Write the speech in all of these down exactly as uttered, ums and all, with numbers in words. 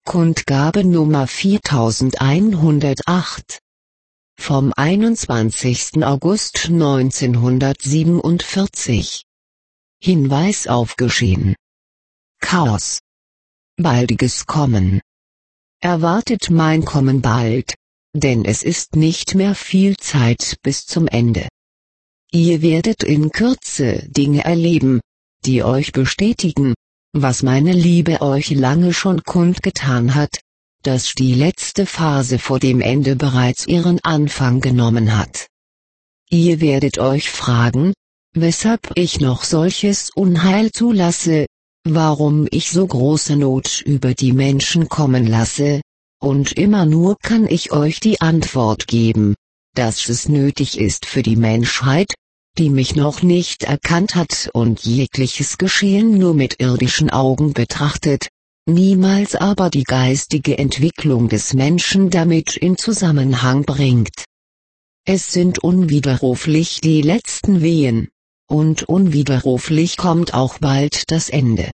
Kundgabe Nummer viertausendeinhundertacht. Vom einundzwanzigsten August neunzehnhundertsiebenundvierzig. Hinweis auf Geschehen. Chaos. Baldiges Kommen. Erwartet mein Kommen bald, denn es ist nicht mehr viel Zeit bis zum Ende. Ihr werdet in Kürze Dinge erleben, die euch bestätigen, was meine Liebe euch lange schon kundgetan hat, dass die letzte Phase vor dem Ende bereits ihren Anfang genommen hat. Ihr werdet euch fragen, weshalb ich noch solches Unheil zulasse, warum ich so große Not über die Menschen kommen lasse, und immer nur kann ich euch die Antwort geben, dass es nötig ist für die Menschheit, die mich noch nicht erkannt hat und jegliches Geschehen nur mit irdischen Augen betrachtet, niemals aber die geistige Entwicklung des Menschen damit in Zusammenhang bringt. Es sind unwiderruflich die letzten Wehen, und unwiderruflich kommt auch bald das Ende.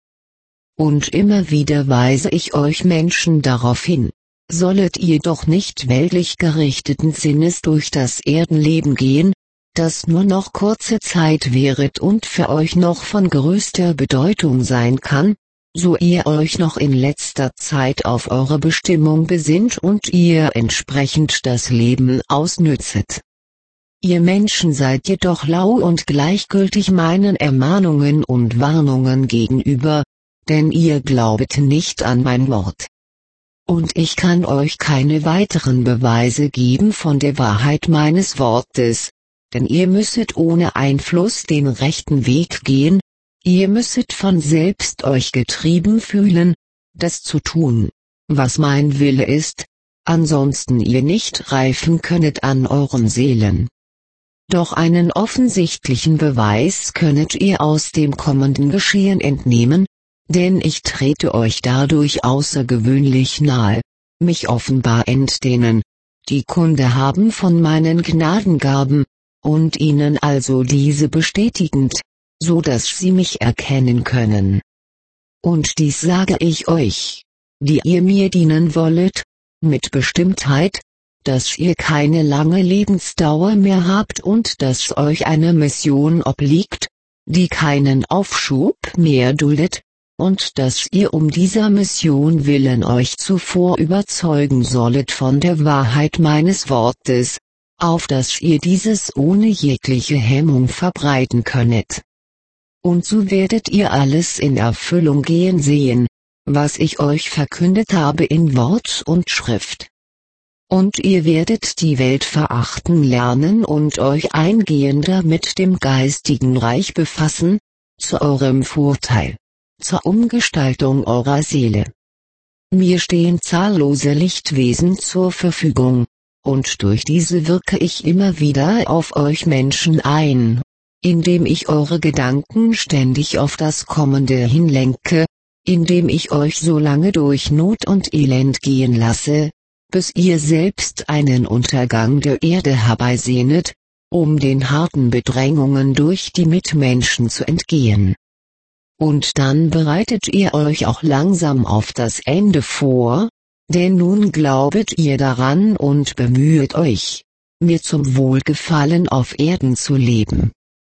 Und immer wieder weise ich euch Menschen darauf hin, solltet ihr doch nicht weltlich gerichteten Sinnes durch das Erdenleben gehen, das nur noch kurze Zeit währet und für euch noch von größter Bedeutung sein kann, so ihr euch noch in letzter Zeit auf eure Bestimmung besinnt und ihr entsprechend das Leben ausnützet. Ihr Menschen seid jedoch lau und gleichgültig meinen Ermahnungen und Warnungen gegenüber, denn ihr glaubet nicht an mein Wort. Und ich kann euch keine weiteren Beweise geben von der Wahrheit meines Wortes, denn ihr müsset ohne Einfluss den rechten Weg gehen, ihr müsset von selbst euch getrieben fühlen, das zu tun, was mein Wille ist, ansonsten ihr nicht reifen könnet an euren Seelen. Doch einen offensichtlichen Beweis könnet ihr aus dem kommenden Geschehen entnehmen, denn ich trete euch dadurch außergewöhnlich nahe, mich offenbar entdehnen, die Kunde haben von meinen Gnadengaben, und ihnen also diese bestätigend, so dass sie mich erkennen können. Und dies sage ich euch, die ihr mir dienen wollet, mit Bestimmtheit, dass ihr keine lange Lebensdauer mehr habt und dass euch eine Mission obliegt, die keinen Aufschub mehr duldet, und dass ihr um dieser Mission willen euch zuvor überzeugen sollet von der Wahrheit meines Wortes, auf dass ihr dieses ohne jegliche Hemmung verbreiten könnet. Und so werdet ihr alles in Erfüllung gehen sehen, was ich euch verkündet habe in Wort und Schrift. Und ihr werdet die Welt verachten lernen und euch eingehender mit dem geistigen Reich befassen, zu eurem Vorteil, zur Umgestaltung eurer Seele. Mir stehen zahllose Lichtwesen zur Verfügung, und durch diese wirke ich immer wieder auf euch Menschen ein, indem ich eure Gedanken ständig auf das Kommende hinlenke, indem ich euch so lange durch Not und Elend gehen lasse, bis ihr selbst einen Untergang der Erde herbeisehnet, um den harten Bedrängungen durch die Mitmenschen zu entgehen. Und dann bereitet ihr euch auch langsam auf das Ende vor, denn nun glaubet ihr daran und bemühet euch, mir zum Wohlgefallen auf Erden zu leben.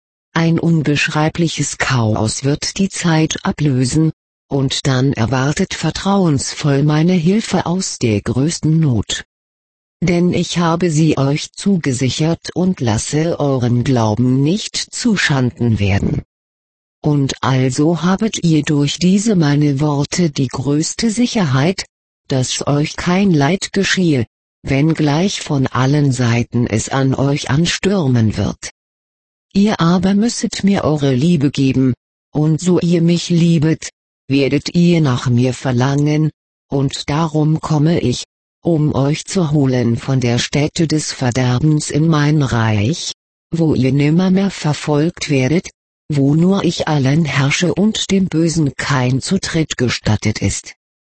Ein unbeschreibliches Chaos wird die Zeit ablösen, und dann erwartet vertrauensvoll meine Hilfe aus der größten Not. Denn ich habe sie euch zugesichert und lasse euren Glauben nicht zuschanden werden. Und also habet ihr durch diese meine Worte die größte Sicherheit, dass euch kein Leid geschehe, wenngleich von allen Seiten es an euch anstürmen wird. Ihr aber müsset mir eure Liebe geben, und so ihr mich liebet, werdet ihr nach mir verlangen, und darum komme ich, um euch zu holen von der Stätte des Verderbens in mein Reich, wo ihr nimmermehr verfolgt werdet, wo nur ich allein herrsche und dem Bösen kein Zutritt gestattet ist.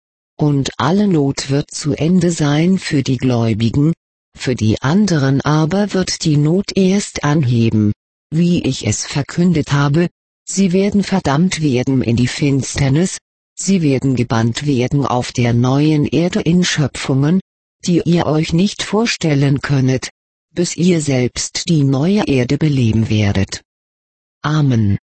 Und alle Not wird zu Ende sein für die Gläubigen, für die anderen aber wird die Not erst anheben, wie ich es verkündet habe, sie werden verdammt werden in die Finsternis, Sie werden gebannt werden auf der neuen Erde in Schöpfungen, die ihr euch nicht vorstellen könnet, bis ihr selbst die neue Erde beleben werdet. Amen.